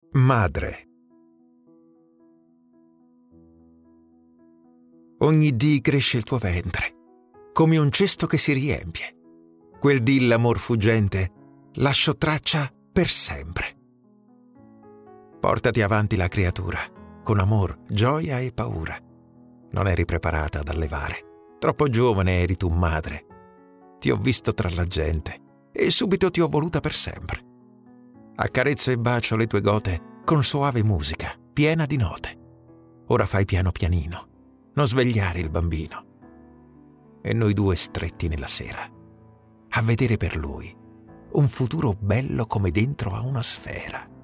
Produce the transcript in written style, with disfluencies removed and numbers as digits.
Madre. Ogni dì cresce il tuo ventre, come un cesto che si riempie. Quel dì l'amor fuggente lascio traccia per sempre. Portati avanti la creatura, con amor, gioia e paura. Non eri preparata ad allevare, troppo giovane eri tu madre. Ti ho visto tra la gente e subito ti ho voluta per sempre. Accarezzo e bacio le tue gote con soave musica, piena di note. Ora fai piano pianino, non svegliare il bambino. E noi due stretti nella sera, a vedere per lui un futuro bello come dentro a una sfera.